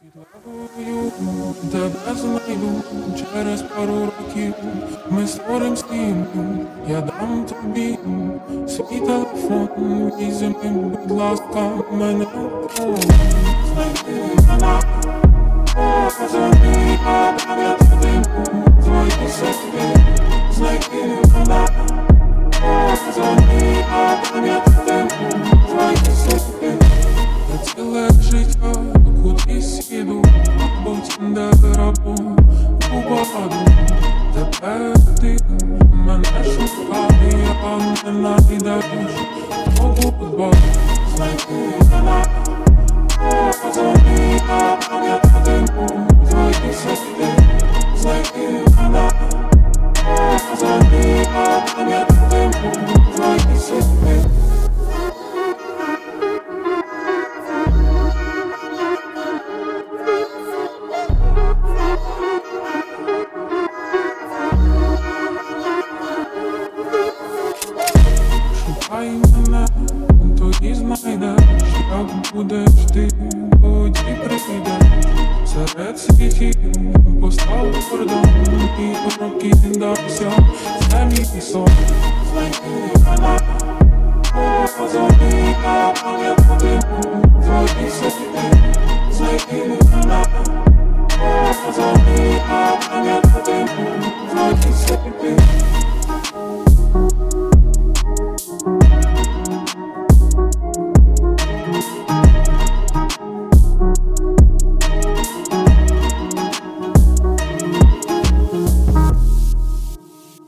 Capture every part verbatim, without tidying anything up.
Підлавою тебе знайду через пару років. Ми створим сім'ю, я дам тобі свій телефон. Візьми, будь ласка, мене знайди мене. Позвони, я пам'ятатиму твої секрети. Знайди мене. Позвони, я пам'ятатиму твої секрети. Я ціле життя кудись їду, потім де рабу у багаду. Тепер ти мене шукає, а не найдеш погубу. Знайди мене, позвони, я пам'ятатиму твої секрети. Знайди мене, позвони, я пам'ятатиму твої секрети. Шукай мене, тоді знайдеш, як будеш ти, тоді прийдеш. Серед світів постав кордон і прокидався, це мій сон. Знайди мене, позвони, я пам'ятатиму твої секрети. Знайди мене, позвони, я пам'ятатиму твої секрети.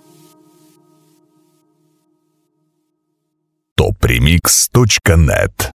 топ ремикс точка нет